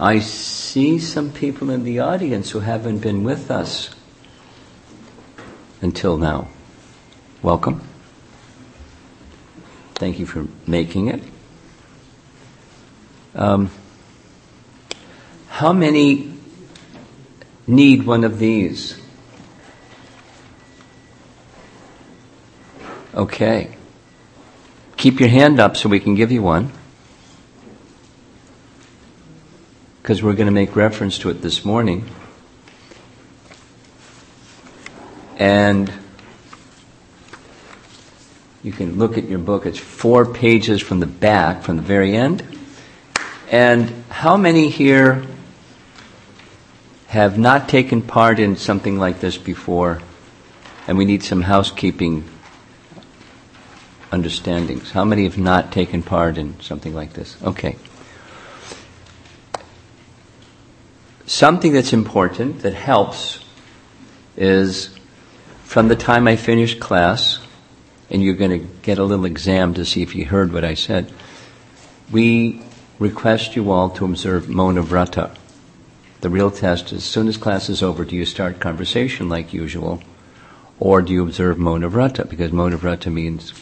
I see some people in the audience who haven't been with us until now. Welcome. Thank you for making it. How many need one of these? Okay. Keep your hand up so we can give you one. Because we're going to make reference to it this morning. And you can look at your book. It's 4 pages from the back, from the very end. And how many here have not taken part in something like this before, and we need some housekeeping understandings? How many have not taken part in something like this? Okay. Something that's important, that helps, is from the time I finish class, and you're going to get a little exam to see if you heard what I said, we request you all to observe Mauna Vrata. The real test is, as soon as class is over, do you start conversation like usual, or do you observe Mauna Vrata? Because Mauna Vrata means,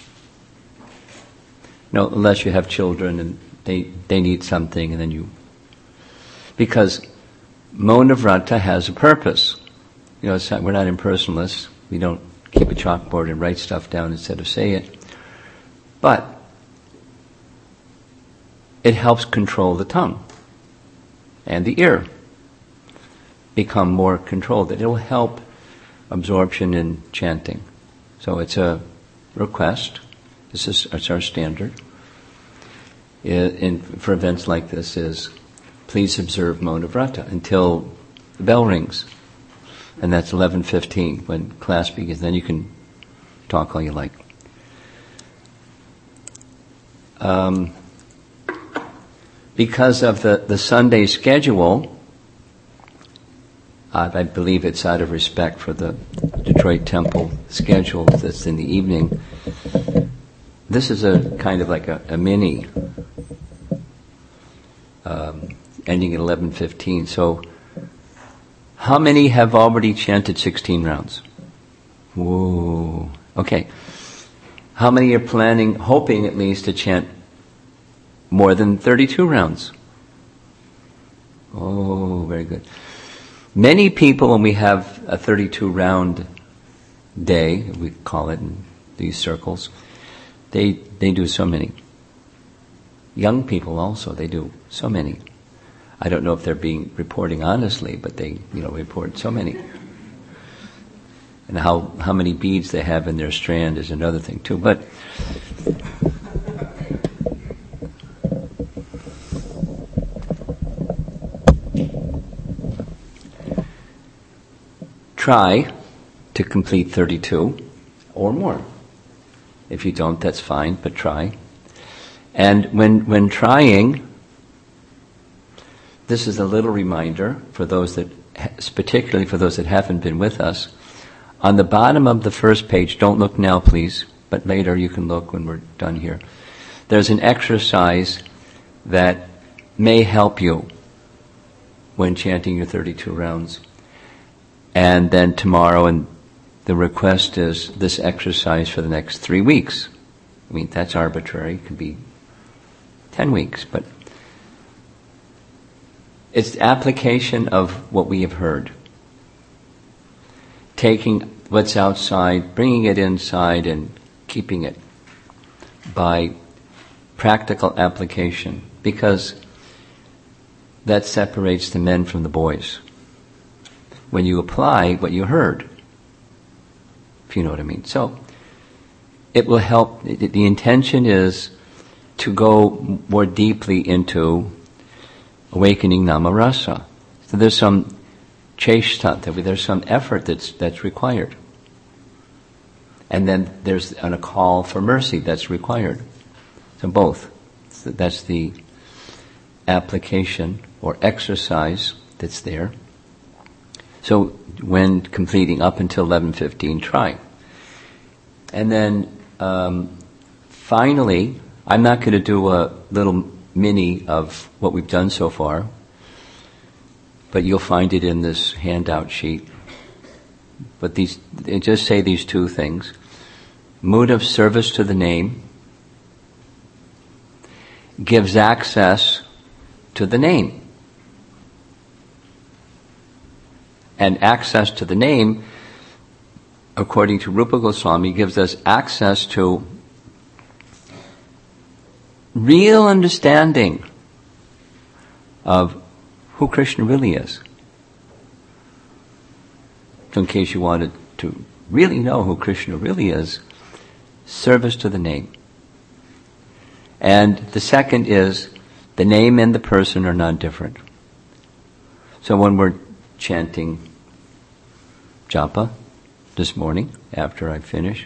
no, unless you have children and they need something, and then you, because Mauna Vrata has a purpose. You know, we're not impersonalists. We don't keep a chalkboard and write stuff down instead of say it. But it helps control the tongue and the ear become more controlled. It will help absorption in chanting. So it's a request. It's our standard. For events like this is, please observe Mauna Vrata until the bell rings. And that's 11:15 when class begins. Then you can talk all you like. Because of the Sunday schedule, I believe it's out of respect for the Detroit Temple schedule that's in the evening. This is a kind of like a mini, ending at 11:15. So, how many have already chanted 16 rounds? Whoa. Okay. How many are planning, hoping at least, to chant more than 32 rounds? Oh, very good. Many people, when we have a 32-round day, we call it in these circles, they do so many. Young people also, they do so many. I don't know if they're reporting honestly, but they, report so many. And how many beads they have in their strand is another thing too. But try to complete 32 or more. If you don't, that's fine, but try. And when trying, this is a little reminder for those that, particularly for those that haven't been with us. On the bottom of the first page, don't look now please, but later you can look when we're done here. There's an exercise that may help you when chanting your 32 rounds. And then tomorrow, and the request is this exercise for the next 3 weeks. I mean, that's arbitrary. It could be 10 weeks, but it's the application of what we have heard. Taking what's outside, bringing it inside, and keeping it by practical application, because that separates the men from the boys. When you apply what you heard, if you know what I mean. So, it will help. The intention is to go more deeply into awakening namarasa. So there's some cheshta, there's some effort that's required. And then there's a call for mercy that's required. So both. So that's the application or exercise that's there. So when completing up until 11:15, try. And then finally, I'm not going to do a little mini of what we've done so far, but you'll find it in this handout sheet. But they just say these two things. Mood of service to the name gives access to the name. And access to the name, according to Rupa Goswami, gives us access to real understanding of who Krishna really is. So in case you wanted to really know who Krishna really is, service to the name. And the second is, the name and the person are not different. So when we're chanting japa this morning, after I finish,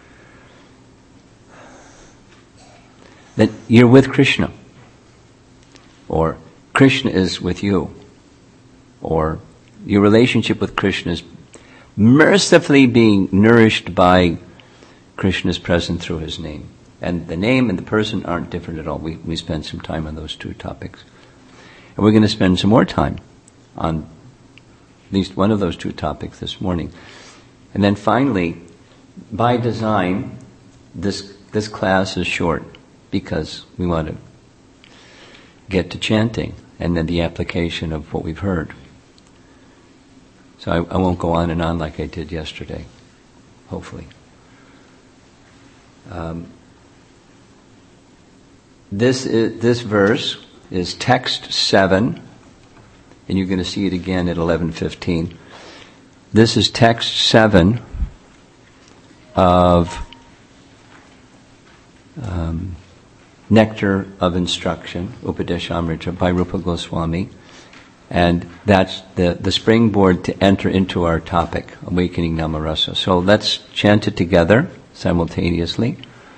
that you're with Krishna, or Krishna is with you, or your relationship with Krishna is mercifully being nourished by Krishna's presence through his name. And the name and the person aren't different at all. We spend some time on those two topics. And we're going to spend some more time on at least one of those two topics this morning. And then finally, by design, this class is short because we want to get to chanting and then the application of what we've heard. So I won't go on and on like I did yesterday, hopefully. This verse is text 7, and you're going to see it again at 11:15. This is text 7 of Nectar of Instruction, Upadeshamrita, by Rupa Goswami. And that's the springboard to enter into our topic, Awakening Namarasa. So let's chant it together simultaneously.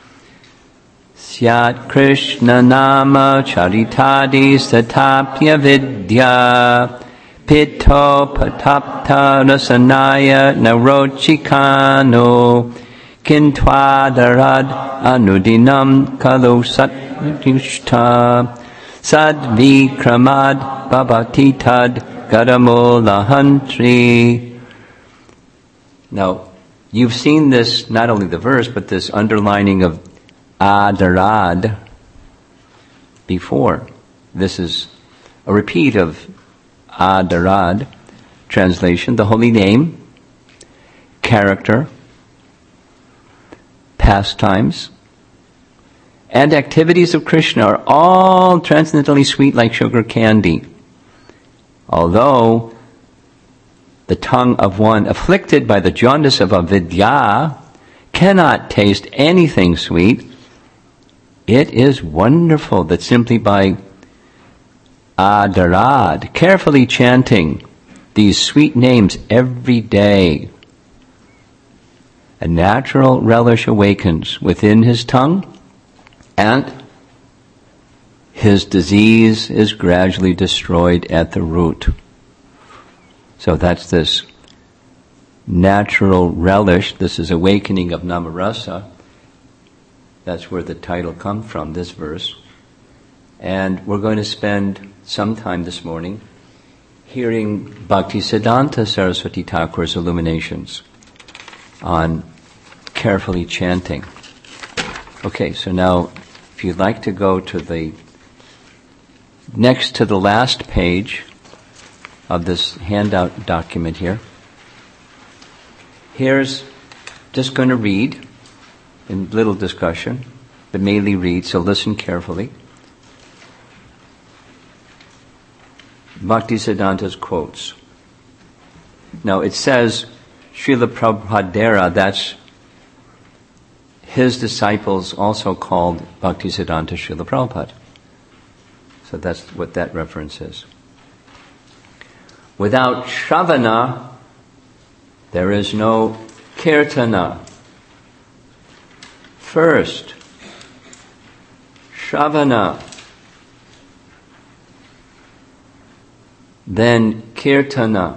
Syat Krishna Nama Charitadi Satapya Vidya Pito Patapta Rasanaya Narochikano Kintwadarad Anudinam Kalu Satyushta Sadvikramad Babatitad Gadamolahantri. Now, you've seen this, not only the verse, but this underlining of Adarad before. This is a repeat of Adarad. Translation: the holy name, character, pastimes, and activities of Krishna are all transcendently sweet like sugar candy. Although the tongue of one afflicted by the jaundice of avidya cannot taste anything sweet, it is wonderful that simply by adarad, carefully chanting these sweet names every day, a natural relish awakens within his tongue, and his disease is gradually destroyed at the root. So that's this natural relish. This is awakening of Namarasa. That's where the title comes from, this verse. And we're going to spend some time this morning hearing Bhaktisiddhanta Saraswati Thakur's illuminations on carefully chanting. Okay, so now if you'd like to go to the next to the last page of this handout document here. Here's just going to read in little discussion, but mainly read, so listen carefully. Bhaktisiddhanta's quotes. Now it says Srila Prabhupada, that's his disciples also called Bhaktisiddhanta Srila Prabhupada. So that's what that reference is. Without Shravana, there is no Kirtana. First, Shravana, then Kirtana.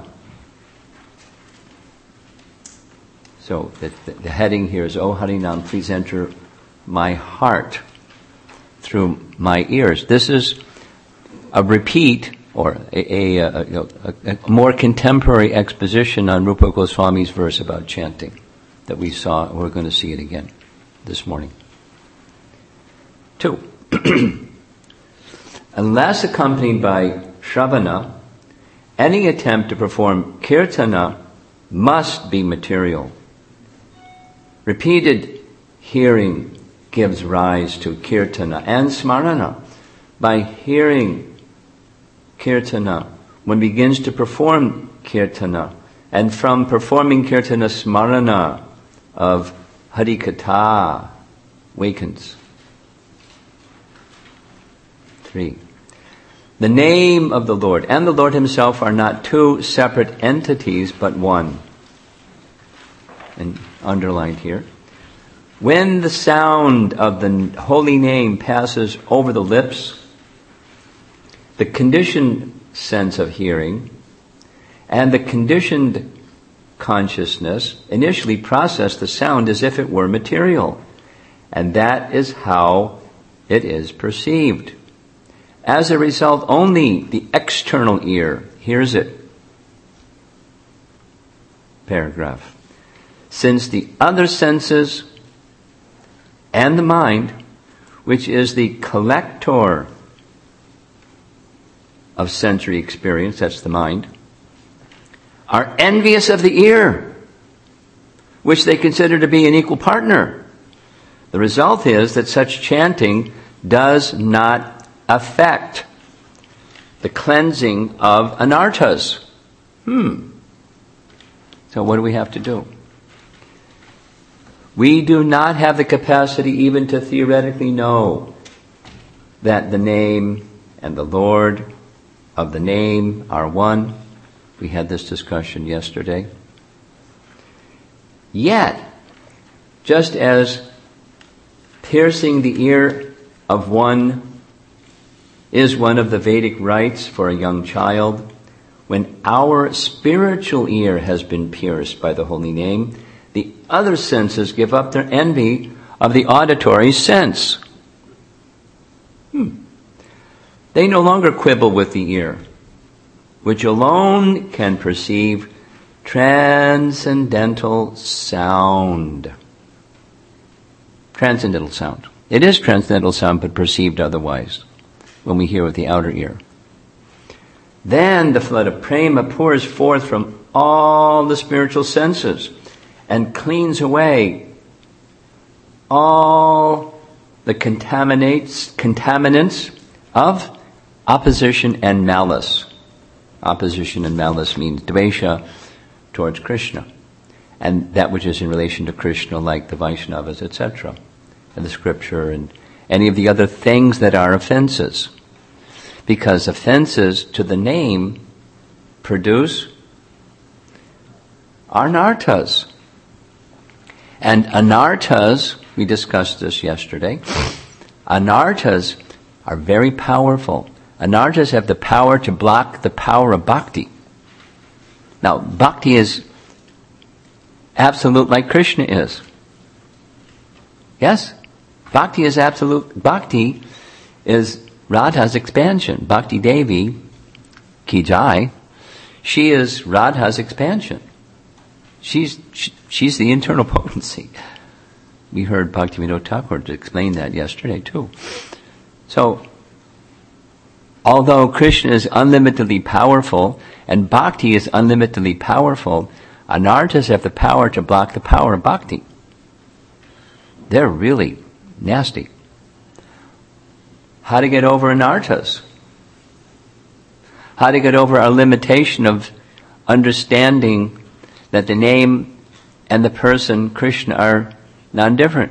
So the heading here is, O Harinam, please enter my heart through my ears. This is a repeat or a more contemporary exposition on Rupa Goswami's verse about chanting that we saw. We're going to see it again this morning. 2. Unless accompanied by Shravana, any attempt to perform Kirtana must be material. Repeated hearing gives rise to Kirtana and Smarana. By hearing Kirtana, one begins to perform Kirtana, and from performing Kirtana, Smarana of Harikatha wakens. 3. The name of the Lord and the Lord Himself are not two separate entities, but one. And underlined here. When the sound of the holy name passes over the lips, the conditioned sense of hearing and the conditioned consciousness initially process the sound as if it were material. And that is how it is perceived. As a result, only the external ear hears it. Paragraph. Since the other senses and the mind, which is the collector of sensory experience, that's the mind, are envious of the ear, which they consider to be an equal partner. The result is that such chanting does not affect the cleansing of anarthas. So what do we have to do? We do not have the capacity even to theoretically know that the name and the Lord of the name are one. We had this discussion yesterday. Yet, just as piercing the ear of one is one of the Vedic rites for a young child, when our spiritual ear has been pierced by the holy name, the other senses give up their envy of the auditory sense. They no longer quibble with the ear, which alone can perceive transcendental sound. Transcendental sound. It is transcendental sound, but perceived otherwise when we hear with the outer ear. Then the flood of prema pours forth from all the spiritual senses and cleans away all the contaminants of opposition and malice. Opposition and malice means dvesha towards Krishna, and that which is in relation to Krishna, like the Vaishnavas, etc., and the scripture, and any of the other things that are offenses. Because offenses to the name produce anarthas. And anarthas, we discussed this yesterday, anarthas are very powerful. Anarthas have the power to block the power of bhakti. Now, bhakti is absolute like Krishna is. Yes? Bhakti is absolute. Bhakti is Radha's expansion. Bhakti Devi, Ki Jai, she is Radha's expansion. She's the internal potency. We heard Bhaktivinoda Thakur explain that yesterday too. So, although Krishna is unlimitedly powerful and Bhakti is unlimitedly powerful, anarthas have the power to block the power of Bhakti. They're really nasty. How to get over anarthas? How to get over our limitation of understanding that the name and the person, Krishna, are non-different.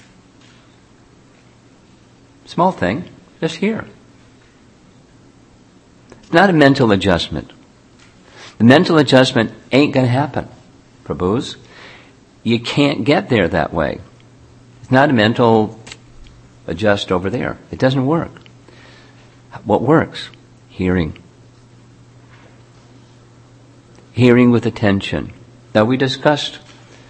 Small thing, just here. It's not a mental adjustment. The mental adjustment ain't going to happen, Prabhus. You can't get there that way. It's not a mental adjust over there. It doesn't work. What works? Hearing. Hearing with attention. Now we discussed,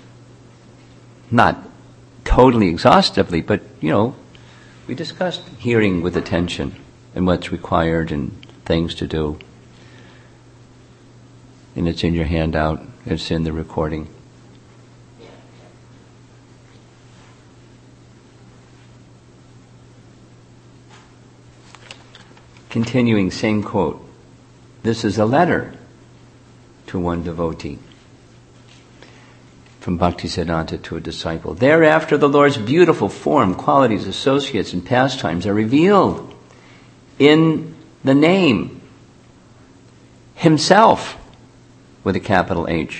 not totally exhaustively, but we discussed hearing with attention and what's required and things to do. And it's in your handout. It's in the recording. Continuing, same quote. This is a letter to one devotee from Bhaktisiddhanta to a disciple. Thereafter, the Lord's beautiful form, qualities, associates, and pastimes are revealed in the name Himself, with a capital H,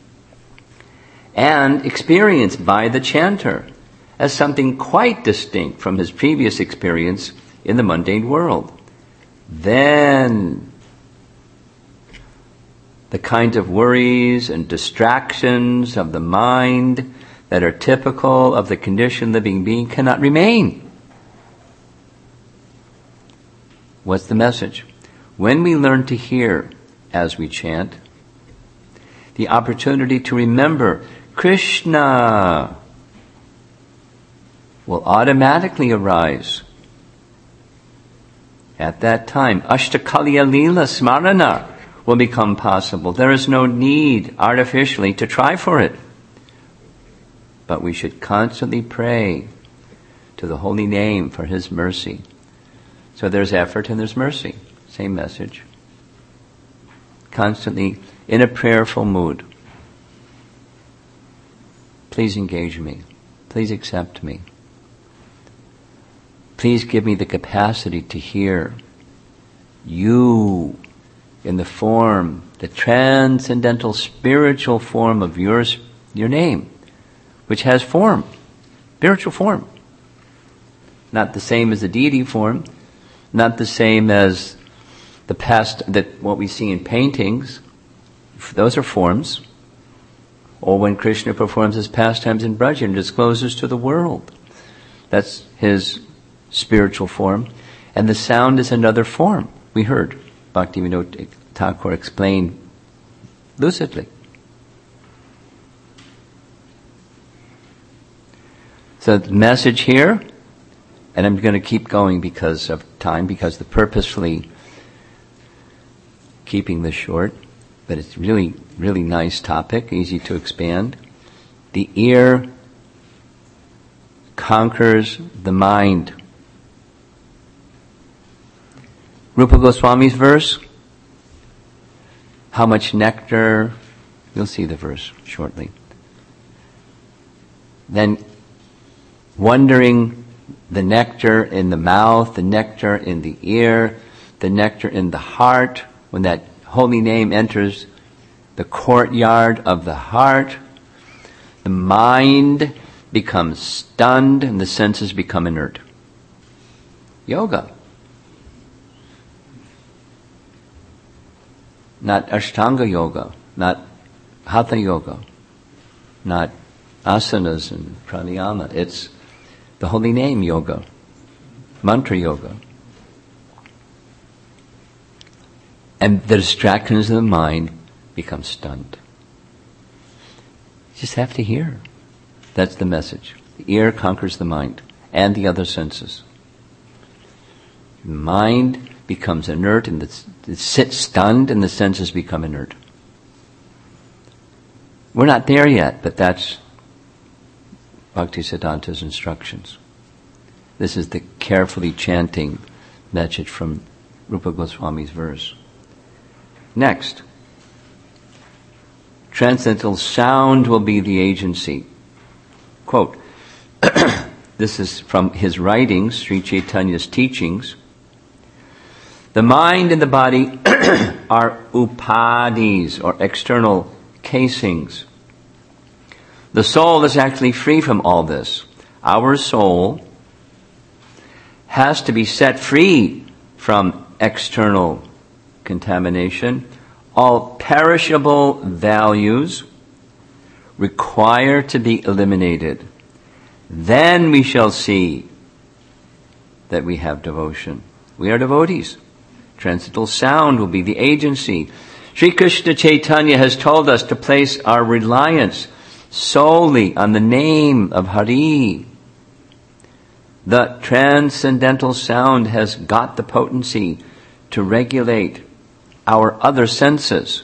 and experienced by the chanter as something quite distinct from his previous experience in the mundane world. Then the kind of worries and distractions of the mind that are typical of the conditioned living being cannot remain. What's the message? When we learn to hear as we chant, the opportunity to remember Krishna will automatically arise. At that time, Ashtakaliya Leela Smarana will become possible. There is no need artificially to try for it. But we should constantly pray to the holy name for His mercy. So there's effort and there's mercy. Same message. Constantly in a prayerful mood. Please engage me. Please accept me. Please give me the capacity to hear You in the form, the transcendental spiritual form of your name, which has form, spiritual form. Not the same as the deity form, not the same as the past, that what we see in paintings. Those are forms. Or when Krishna performs his pastimes in Braja and discloses to the world. That's his spiritual form. And the sound is another form. We heard Bhaktivinoda Thakur explain lucidly. So the message here, and I'm going to keep going because of time, because the purposefully keeping this short, but it's really, really nice topic, easy to expand. The ear conquers the mind. Rupa Goswami's verse, how much nectar, you'll see the verse shortly. Then wondering the nectar in the mouth, the nectar in the ear, the nectar in the heart, when that holy name enters the courtyard of the heart, the mind becomes stunned and the senses become inert. Yoga. Not Ashtanga yoga, not Hatha yoga, not asanas and pranayama. It's the holy name yoga, mantra yoga. And the distractions of the mind become stunned. You just have to hear. That's the message. The ear conquers the mind and the other senses. The mind becomes inert and it sits stunned and the senses become inert. We're not there yet, but that's Bhaktisiddhanta's instructions. This is the carefully chanting message from Rupa Goswami's verse. Next, transcendental sound will be the agency. Quote, this is from his writings, Sri Chaitanya's teachings. The mind and the body are upadhis, or external casings. The soul is actually free from all this. Our soul has to be set free from external contamination. All perishable values require to be eliminated. Then we shall see that we have devotion. We are devotees. Transcendental sound will be the agency. Sri Krishna Chaitanya has told us to place our reliance solely on the name of Hari. The transcendental sound has got the potency to regulate our other senses.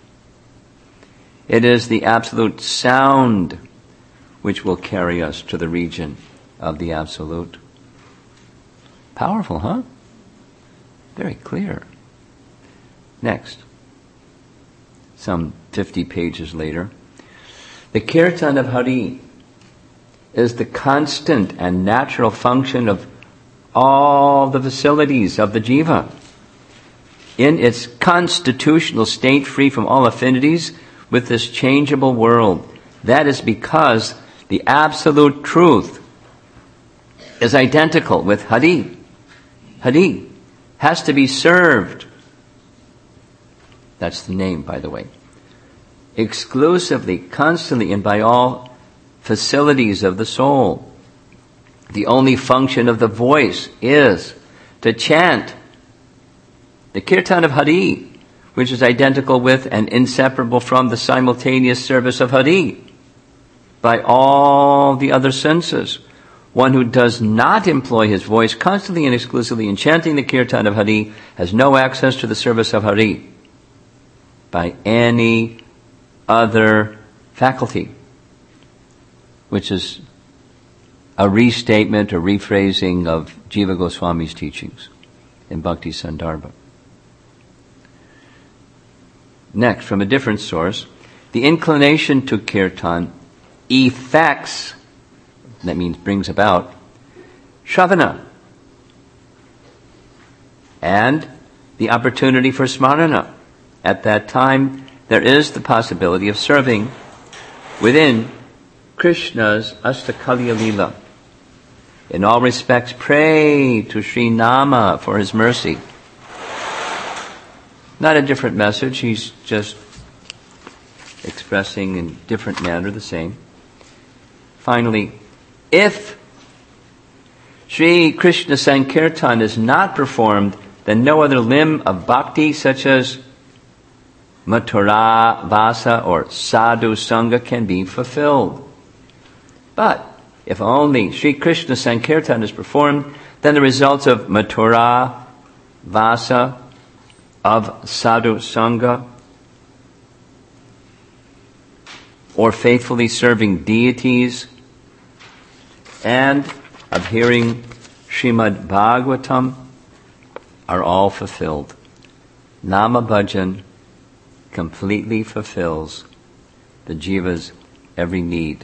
It is the absolute sound which will carry us to the region of the absolute. Powerful, huh? Very clear. Next, some 50 pages later, the Kirtan of Hari is the constant and natural function of all the facilities of the jiva. In its constitutional state, free from all affinities with this changeable world. That is because the absolute truth is identical with Hari. Hari has to be served. That's the name, by the way. Exclusively, constantly, and by all facilities of the soul. The only function of the voice is to chant the Kirtan of Hari, which is identical with and inseparable from the simultaneous service of Hari by all the other senses. One who does not employ his voice constantly and exclusively in chanting the Kirtan of Hari has no access to the service of Hari by any other faculty, which is a restatement or rephrasing of Jiva Goswami's teachings in Bhakti Sandarbha. Next, from a different source, the inclination to kirtan effects, that means brings about, shravana, and the opportunity for smarana. At that time, there is the possibility of serving within Krishna's Astakaliya Leela. In all respects, pray to Sri Nama for his mercy. Not a different message, he's just expressing in different manner the same. Finally, if Sri Krishna Sankirtan is not performed, then no other limb of bhakti such as Mathura Vasa or Sadhu Sangha can be fulfilled. But if only Sri Krishna Sankirtan is performed, then the results of Mathura Vasa, of Sadhu Sangha, or faithfully serving deities, and of hearing Srimad Bhagavatam are all fulfilled. Nama Bhajan completely fulfills the jiva's every need.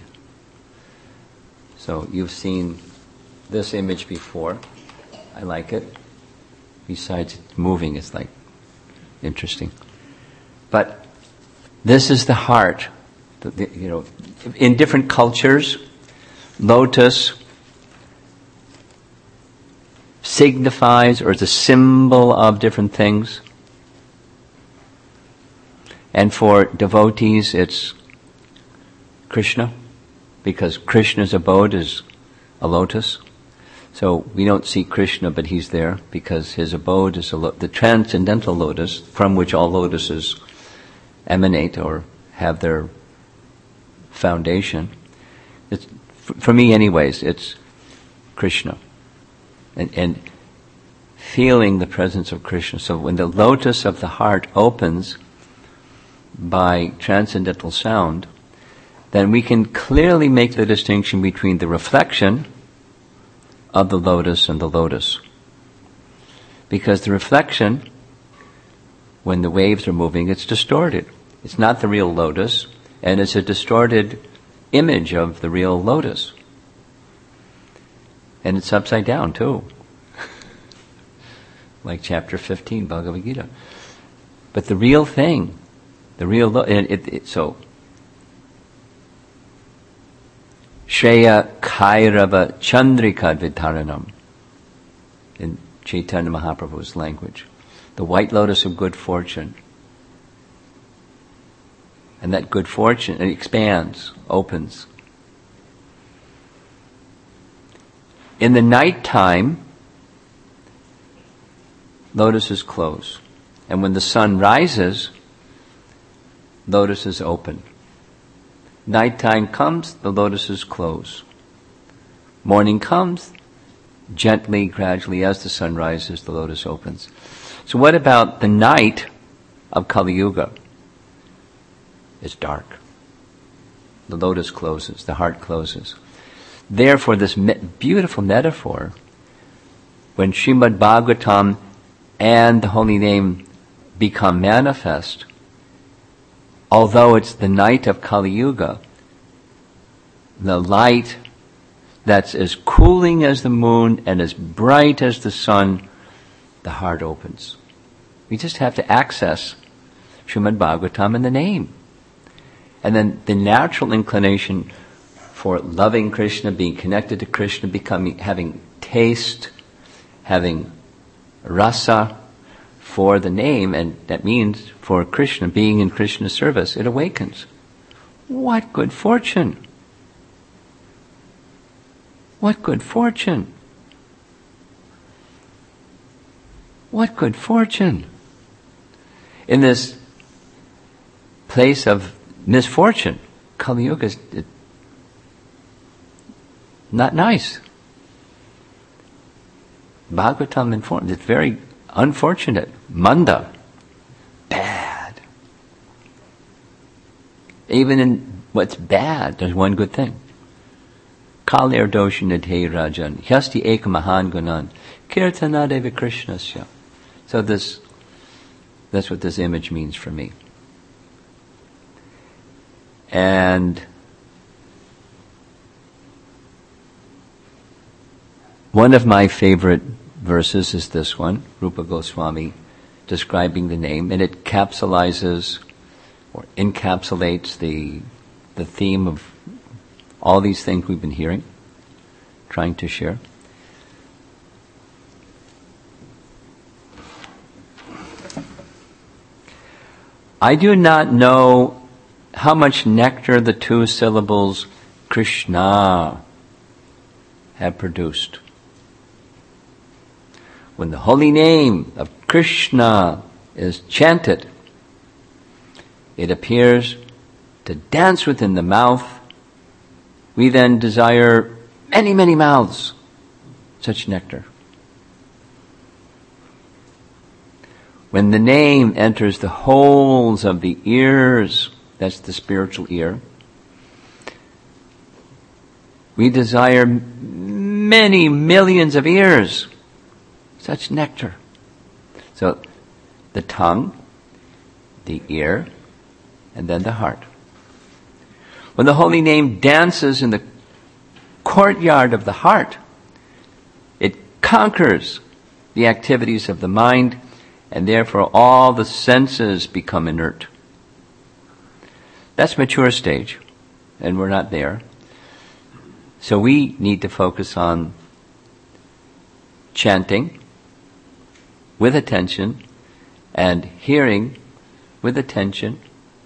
So you've seen this image before. I like it. Besides it's moving, it's like interesting. But this is the heart. In different cultures, lotus signifies or is a symbol of different things. And for devotees, it's Krishna, because Krishna's abode is a lotus. So we don't see Krishna, but he's there because his abode is the transcendental lotus from which all lotuses emanate or have their foundation. It's, for me anyways, it's Krishna. And feeling the presence of Krishna. So when the lotus of the heart opens by transcendental sound, then we can clearly make the distinction between the reflection of the lotus and the lotus. Because the reflection, when the waves are moving, it's distorted. It's not the real lotus, and it's a distorted image of the real lotus. And it's upside down too. Like chapter 15, Bhagavad Gita. But the real thing, the real so Shreya Kairava Chandrika Vidharanam in Chaitanya Mahaprabhu's language. The white lotus of good fortune. And that good fortune, it expands, opens. In the nighttime, lotuses close. And when the sun rises, lotuses open. Nighttime comes, the lotuses close. Morning comes, gently, gradually, as the sun rises, the lotus opens. So what about the night of Kali Yuga? It's dark. The lotus closes, the heart closes. Therefore, this beautiful metaphor, when Srimad Bhagavatam and the holy name become manifest, although it's the night of Kali Yuga, the light that's as cooling as the moon and as bright as the sun, the heart opens. We just have to access Srimad Bhagavatam and the name. And then the natural inclination for loving Krishna, being connected to Krishna, having taste, having rasa for the name, and that means for Krishna, being in Krishna's service, it awakens. What good fortune! What good fortune! What good fortune! In this place of misfortune, Kali Yuga is not nice. Bhagavatam informed, it's very unfortunate. Manda, bad. Even in what's bad, there's one good thing. Kalir doshinadhe rajan, hyasti ekamahan gunan, kirtanadeva krishnasya. So that's what this image means for me. And one of my favorite verses is this one, Rupa Goswami describing the name, and it capsulizes or encapsulates the theme of all these things we've been hearing, trying to share. I do not know how much nectar the two syllables Krishna have produced. When the holy name of Krishna is chanted, it appears to dance within the mouth. We then desire many, many mouths, such nectar. When the name enters the holes of the ears, that's the spiritual ear, we desire many millions of ears, such nectar. So the tongue, the ear, and then the heart. When the holy name dances in the courtyard of the heart, it conquers the activities of the mind, and therefore all the senses become inert. That's mature stage, and we're not there. So we need to focus on chanting with attention and hearing with attention,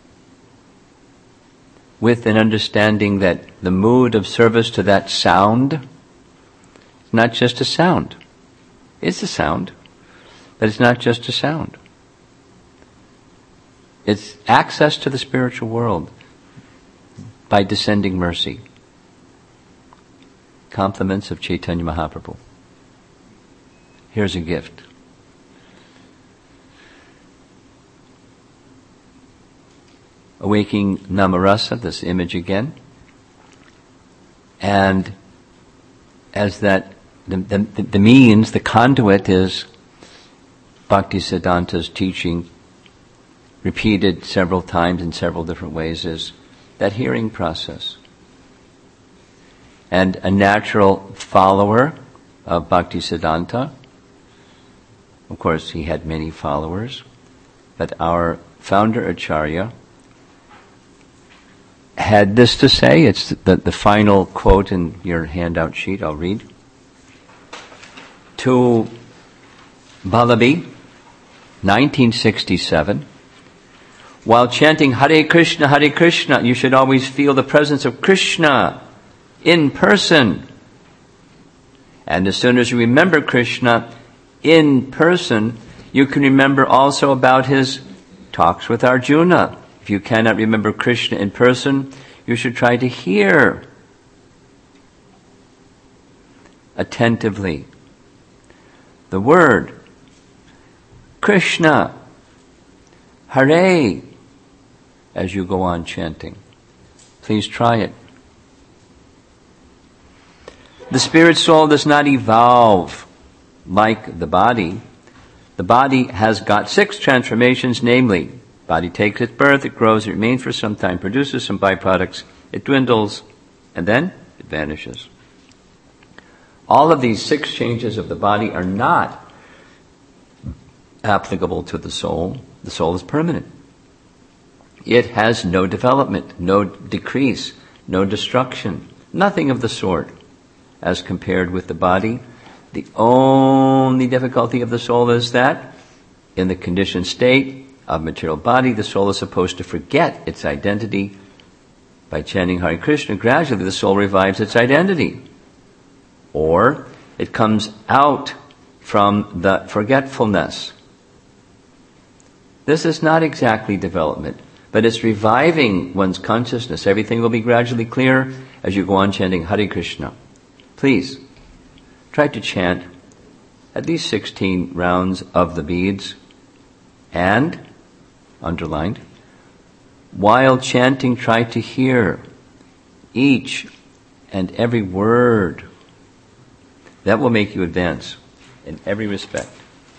with an understanding that the mood of service to that sound is not just a sound. It's a sound, but it's not just a sound. It's access to the spiritual world by descending mercy. Compliments of Chaitanya Mahaprabhu. Here's a gift. Awakening Namarasa, this image again. And as that, the means, the conduit is Bhaktisiddhanta's teaching, repeated several times in several different ways, is that hearing process. And a natural follower of Bhaktisiddhanta, of course he had many followers, but our founder Acharya had this to say. It's the final quote in your handout sheet. I'll read. To Balabi, 1967, while chanting Hare Krishna, you should always feel the presence of Krishna in person. And as soon as you remember Krishna in person, you can remember also about his talks with Arjuna. If you cannot remember Krishna in person, you should try to hear attentively the word Krishna, Hare, as you go on chanting. Please try it. The spirit soul does not evolve like the body. The body has got 6 transformations, namely, body takes its birth, it grows, it remains for some time, produces some byproducts, it dwindles, and then it vanishes. All of these 6 changes of the body are not applicable to the soul. The soul is permanent. It has no development, no decrease, no destruction, nothing of the sort. As compared with the body, the only difficulty of the soul is that in the conditioned state of material body, the soul is supposed to forget its identity. By chanting Hare Krishna, gradually the soul revives its identity. Or it comes out from the forgetfulness. This is not exactly development, but it's reviving one's consciousness. Everything will be gradually clear as you go on chanting Hare Krishna. Please, try to chant at least 16 rounds of the beads and, underlined, while chanting, try to hear each and every word. That will make you advance in every respect.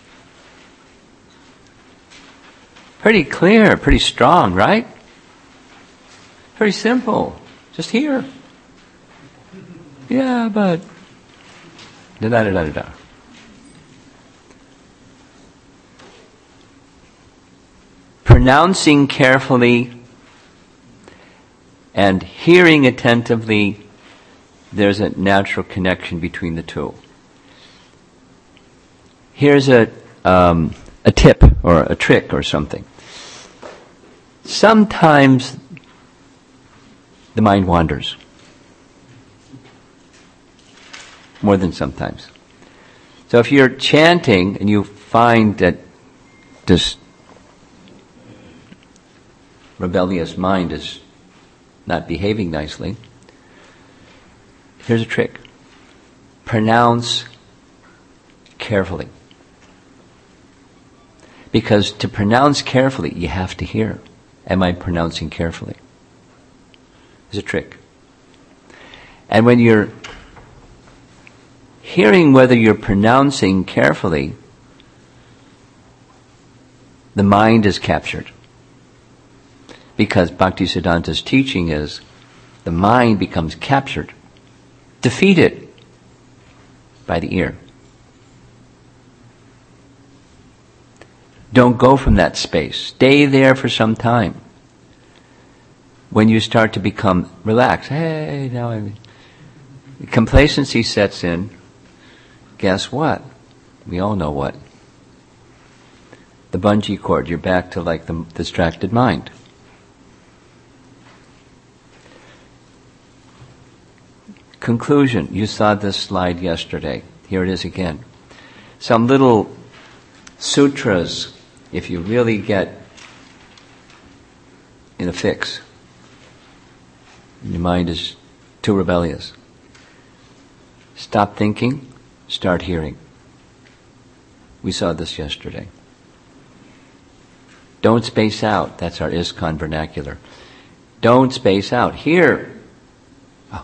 Pretty clear, pretty strong, right? Very simple. Just hear. Yeah, but da-da-da-da-da. Pronouncing carefully and hearing attentively, there's a natural connection between the two. Here's a tip or a trick or something. Sometimes the mind wanders. More than sometimes. So if you're chanting and you find that this rebellious mind is not behaving nicely, here's a trick. Pronounce carefully. Because to pronounce carefully, you have to hear. Am I pronouncing carefully? It's a trick. And when you're hearing whether you're pronouncing carefully, the mind is captured. Because Bhaktisiddhanta's teaching is the mind becomes captured, defeated by the ear. Don't go from that space. Stay there for some time. When you start to become relaxed, complacency sets in. Guess what? We all know what. The bungee cord. You're back to like the distracted mind. Conclusion. You saw this slide yesterday. Here it is again. Some little sutras, if you really get in a fix, your mind is too rebellious. Stop thinking. Start hearing. We saw this yesterday. Don't space out. That's our ISKCON vernacular. Don't space out. Hear. Oh.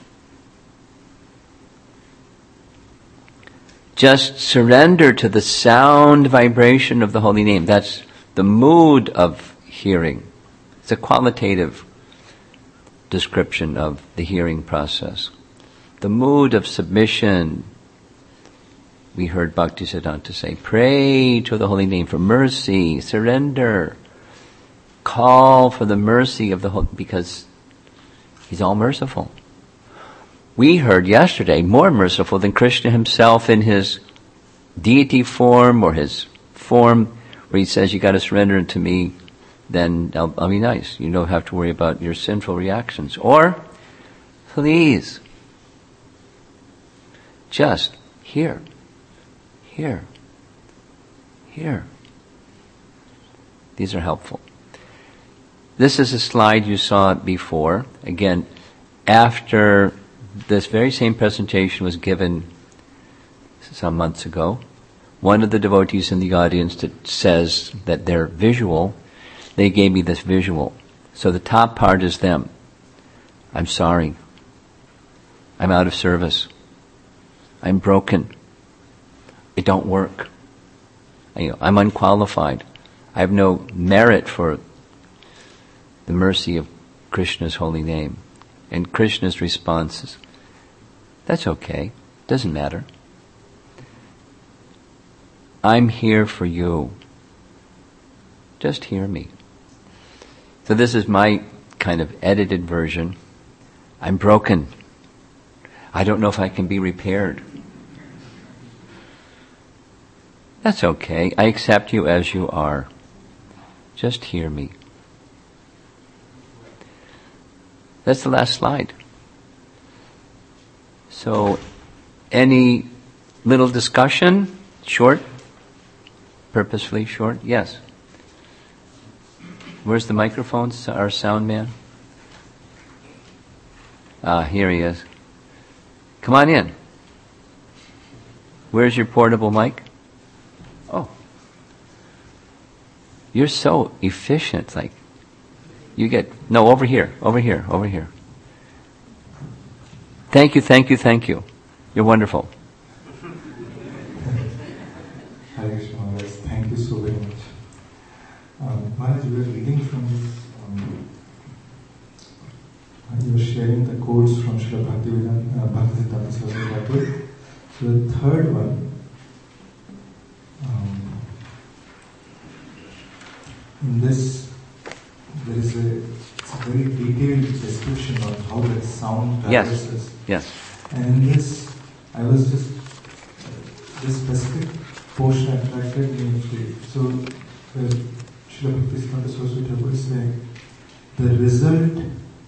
Just surrender to the sound vibration of the holy name. That's the mood of hearing. It's a qualitative description of the hearing process. The mood of submission. We heard Bhaktisiddhanta say, pray to the holy name for mercy, surrender, call for the mercy of the holy, because he's all merciful. We heard yesterday, more merciful than Krishna himself in his deity form or his form, where he says, you got to surrender to me, then I'll be nice. You don't have to worry about your sinful reactions. Or, please, just hear. Here. These are helpful. This is a slide you saw before. Again, after this very same presentation was given some months ago, one of the devotees in the audience that says that they're visual, they gave me this visual. So the top part is them. I'm sorry. I'm out of service. I'm broken. It don't work. I'm unqualified. I have no merit for the mercy of Krishna's holy name. And Krishna's response is, that's okay. Doesn't matter. I'm here for you. Just hear me. So this is my kind of edited version. I'm broken. I don't know if I can be repaired. That's okay. I accept you as you are. Just hear me. That's the last slide. So, any little discussion? Short? Purposefully short? Yes. Where's the microphone, our sound man? Here he is. Come on in. Where's your portable mic? Oh. You're so efficient, like, you get, no, over here. Thank you. You're wonderful. Hare Krishna Maharaj, thank you so very much. Maharaj, we were reading from this, you were sharing the quotes from Srila Bhaktisiddhanta Saraswati Thakur. So the third one, in this, there is a very detailed description of how that sound traverses. Yes. And in this, I was just, this specific portion attracted me. So, Srila Bhaktisiddhanta Saraswati Thakur is saying, the result,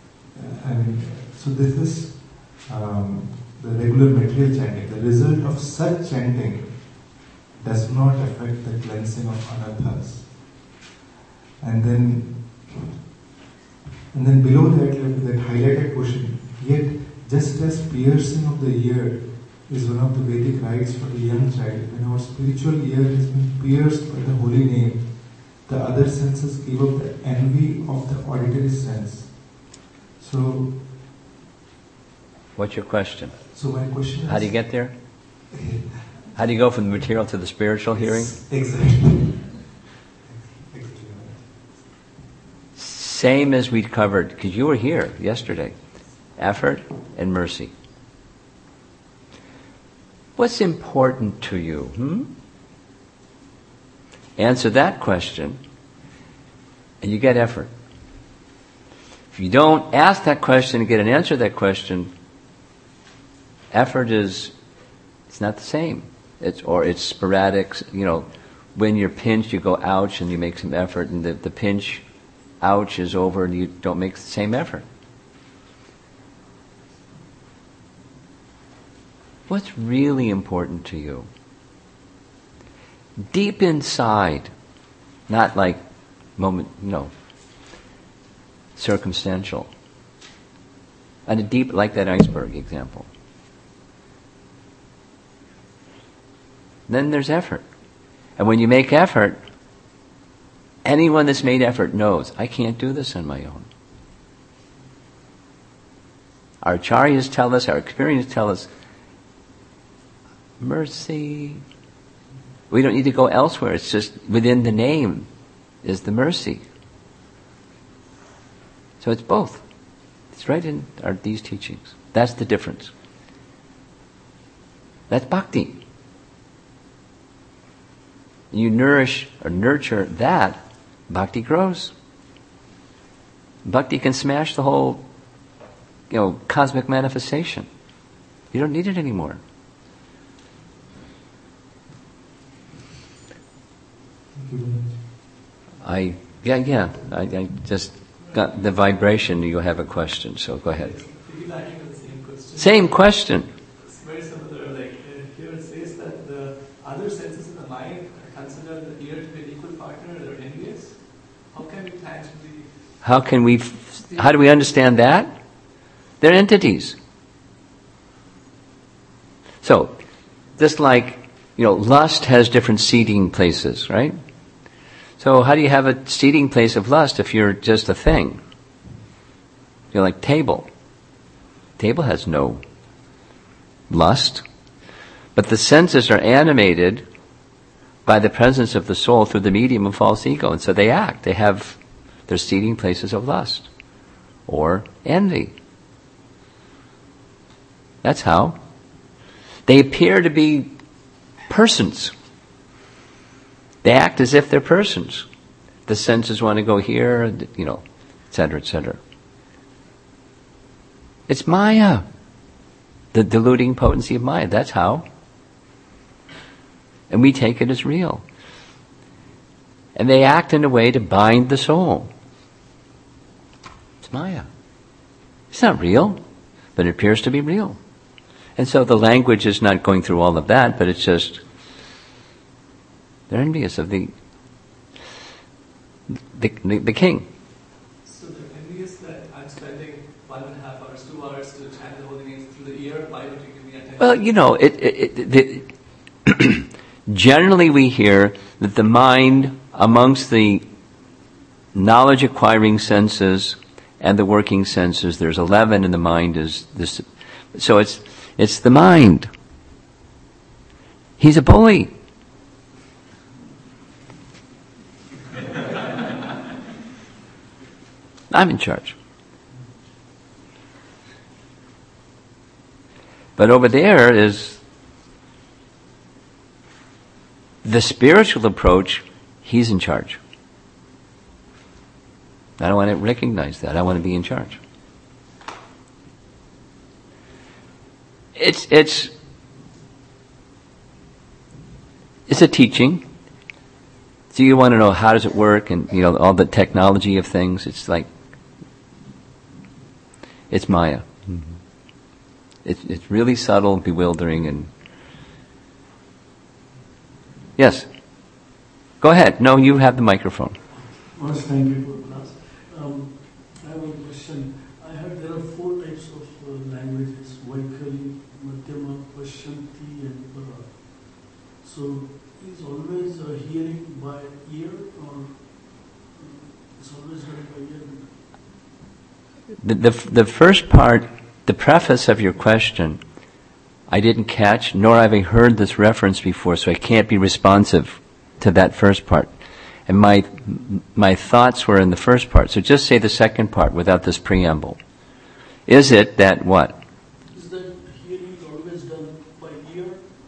so this is the regular material chanting. The result of such chanting does not affect the cleansing of anarthas. And then below that highlighted portion, yet just as piercing of the ear is one of the Vedic rites for the young child, when our spiritual ear has been pierced by the holy name, the other senses give up the envy of the auditory sense. So, what's your question? So my question is, how do you get there? How do you go from the material to the spiritual hearing? Exactly. Same as we covered, because you were here yesterday. Effort and mercy. What's important to you? Answer that question, and you get effort. If you don't ask that question and get an answer to that question, effort it's not the same. It's sporadic. When you're pinched, you go ouch and you make some effort, and the pinch, ouch, is over and you don't make the same effort. What's really important to you? Deep inside, not like circumstantial. And a deep, like that iceberg example. Then there's effort. And when you make effort, anyone that's made effort knows, I can't do this on my own. Our acharyas tell us, our experience tell us, mercy. We don't need to go elsewhere. It's just within the name is the mercy. So it's both. It's right in these teachings. That's the difference. That's bhakti. You nourish or nurture that, bhakti grows. Bhakti can smash the whole, cosmic manifestation. You don't need it anymore. I just got the vibration. You have a question, so go ahead. Piggybacking on the same question. Same question. It's very similar. Here it says that the other senses in the mind consider the ear to be an equal partner. They're envious. How can we tangibly? How do we understand that? They're entities. So, just like, lust has different seating places, right? So how do you have a seating place of lust if you're just a thing? You're like table. Table has no lust. But the senses are animated by the presence of the soul through the medium of false ego. And so they act. They have their seating places of lust or envy. That's how. They appear to be persons. They act as if they're persons. The senses want to go here, et cetera, et cetera. It's Maya. The deluding potency of Maya. That's how. And we take it as real. And they act in a way to bind the soul. It's Maya. It's not real, but it appears to be real. And so the language is not going through all of that, but it's just, they're envious of the king. So they're envious that I'm spending 1.5 hours, 2 hours to chant the holy names through the ear. Why don't you give me attention? Well, generally we hear that the mind, amongst the knowledge acquiring senses and the working senses, there's 11, and the mind is this. So it's the mind. He's a bully. I'm in charge. But over there is the spiritual approach. He's in charge. I don't want to recognize that. I want to be in charge. It's a teaching. So you want to know how does it work, and all the technology of things. It's like it's Maya. Mm-hmm. It's really subtle, bewildering, and yes. Go ahead. No, you have the microphone. Most thank you for class. I have a question. I heard there are 4 types of languages: Vaikari, Madhyama, Pashyanti, and Para. So is always hearing by ear, or is always heard by ear? The first part, the preface of your question, I didn't catch, nor have I heard this reference before, so I can't be responsive to that first part. And my thoughts were in the first part. So just say the second part without this preamble. Is it that what? Is that hearing is always done by ear?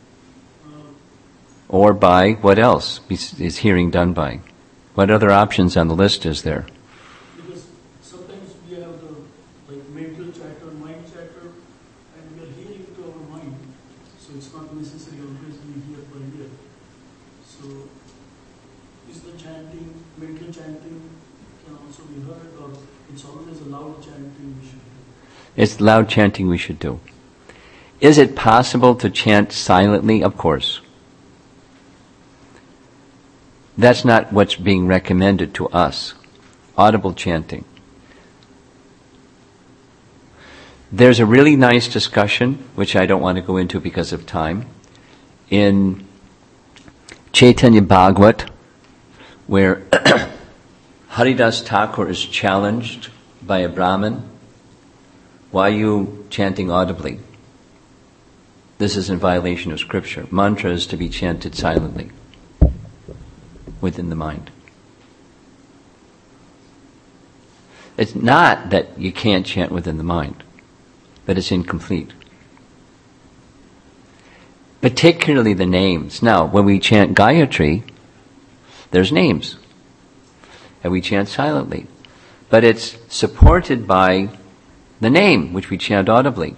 Or by what else is hearing done by? What other options on the list is there? Because sometimes we have the mental chatter, mind chatter, and we are hearing to our mind. So it's not necessary always we hear by ear. So is the chanting, mental chanting can also be heard, or it's always a loud chanting we should do? It's loud chanting we should do. Is it possible to chant silently? Of course. That's not what's being recommended to us. Audible chanting. There's a really nice discussion, which I don't want to go into because of time, in Chaitanya Bhagavat, where Haridas Thakur is challenged by a Brahmin. Why are you chanting audibly? This is in violation of scripture. Mantra is to be chanted silently, within the mind. It's not that you can't chant within the mind, but it's incomplete. Particularly the names. Now, when we chant Gayatri, there's names. And we chant silently. But it's supported by the name, which we chant audibly.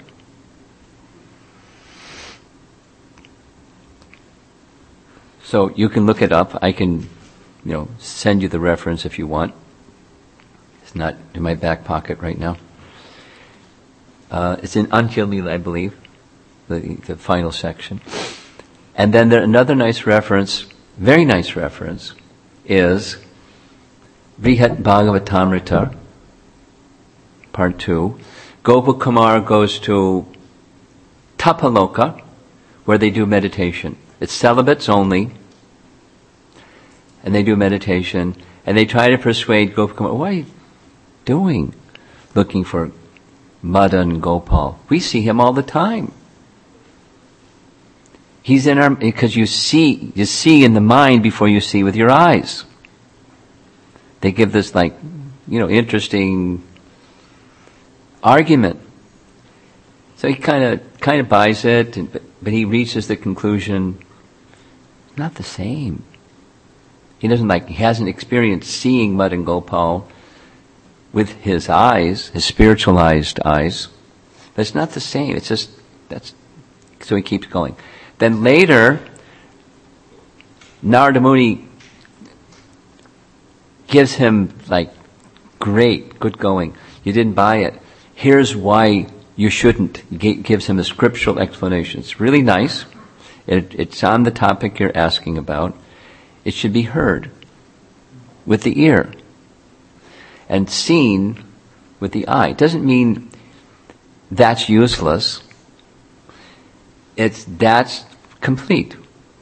So you can look it up. I can, send you the reference if you want. It's not in my back pocket right now. It's in Antya Lila, I believe, the final section. And then another nice reference, very nice reference, is Vrihat Bhagavatamrita, part 2. Gopakumar goes to Tapaloka, where they do meditation. It's celibates only. And they do meditation. And they try to persuade Gopal, what are you doing looking for Madan Gopal? We see him all the time. He's in our, because you see in the mind before you see with your eyes. They give this interesting argument. So he kind of buys it, but he reaches the conclusion, not the same. He hasn't experienced seeing Madan Gopal with his eyes, his spiritualized eyes. But it's not the same. It's just, so he keeps going. Then later, Narada Muni gives him good going. You didn't buy it. Here's why you shouldn't. He gives him a scriptural explanation. It's really nice. It's on the topic you're asking about. It should be heard with the ear and seen with the eye. It doesn't mean that's useless. That's complete.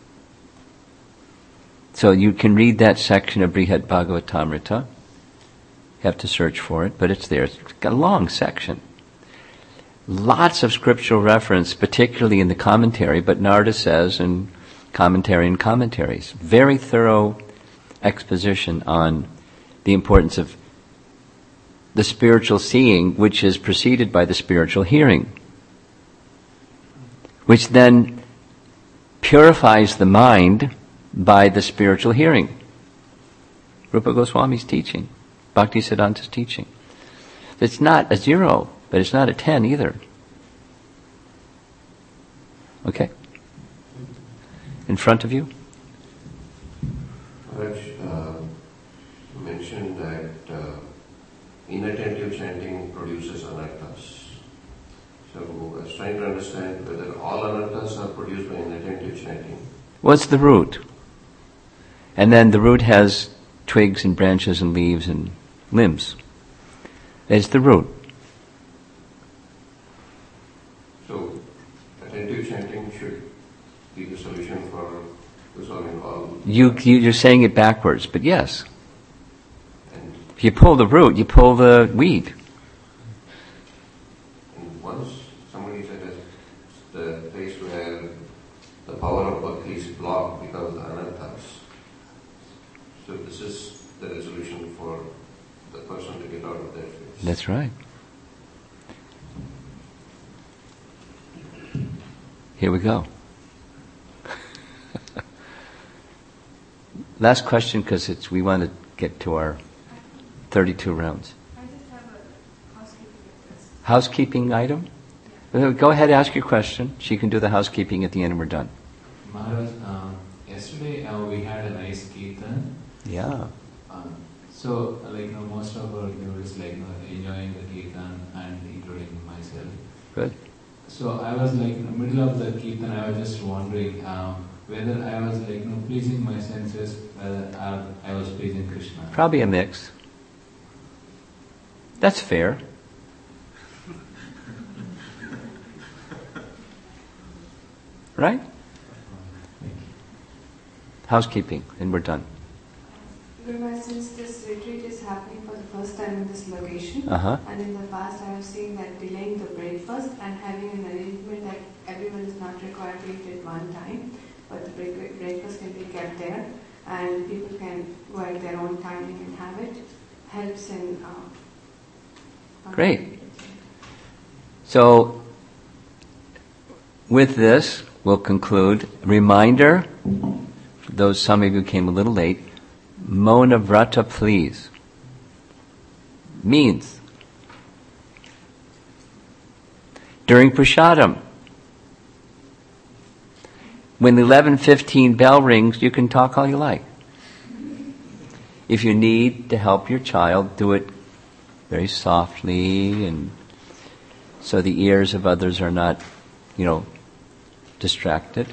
So you can read that section of Brihad Bhagavatamrita. You have to search for it, but it's there. It's got a long section. Lots of scriptural reference, particularly in the commentary, but Narada says in commentary and commentaries. Very thorough exposition on the importance of the spiritual seeing, which is preceded by the spiritual hearing, which then purifies the mind by the spiritual hearing. Rupa Goswami's teaching, Bhaktisiddhanta's teaching. It's not a 0, but it's not a 10 either. Okay? In front of you? Raj mentioned that inattentive chanting produces anarthas. So I was trying to understand whether all anarthas are produced by inattentive chanting. What's the root? And then the root has twigs and branches and leaves and limbs. It's the root. So attentive chanting should be the solution for resolving all. You're saying it backwards, but yes. If you pull the root, you pull the weed. And once somebody said that the place where the power of bhakti is blocked because of the anarthas. So this is the resolution for the person to get out of that phase. That's right. Here we go. Last question, because we want to get to our 32 rounds. I just have a housekeeping request. Housekeeping item? Go ahead, ask your question. She can do the housekeeping at the end and we're done. Maharaj, yesterday we had a nice kirtan. Yeah. So, most of our viewers enjoying the kirtan and including myself. Good. So I was in the middle of the kirtan, I was just wondering whether I was pleasing my senses, whether I was pleasing Krishna. Probably a mix. That's fair. Right? Housekeeping, and we're done. Guruma, since this retreat is happening for the first time in this location, and in the past I have seen that delaying the breakfast and having an arrangement that everyone is not required to eat at one time, but the breakfast can be kept there and people can go at their own timing and have it, helps in... Great. So, with this, we'll conclude. Reminder, for those some of you came a little late, Mona Vrata, please, means during Prasadam, when the 11:15 bell rings, you can talk all you like. If you need to help your child, do it very softly, and so the ears of others are not, distracted.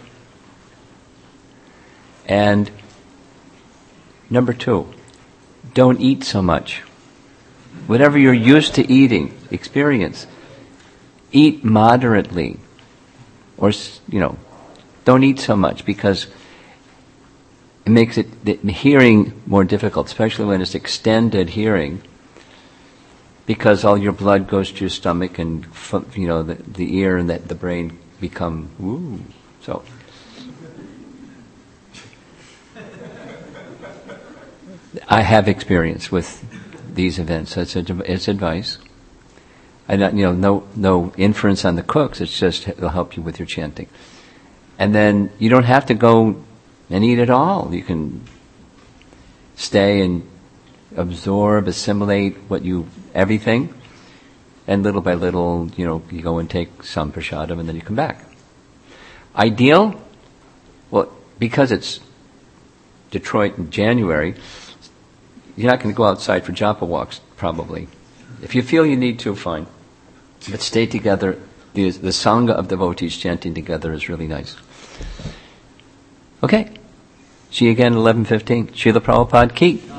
And number 2, don't eat so much. Whatever you're used to eating, eat moderately. Or, Don't eat so much because it makes the hearing more difficult, especially when it's extended hearing, because all your blood goes to your stomach and the ear and the brain become woo. So I have experience with these events. So it's advice. No inference on the cooks. It's just it'll help you with your chanting. And then you don't have to go and eat it all. You can stay and absorb, assimilate everything, and little by little, you go and take some prasadam and then you come back. Ideal? Well, because it's Detroit in January, you're not going to go outside for japa walks, probably. If you feel you need to, fine. But stay together. The sangha of devotees chanting together is really nice. Okay. See you again at 11:15. Srila Prabhupada ki.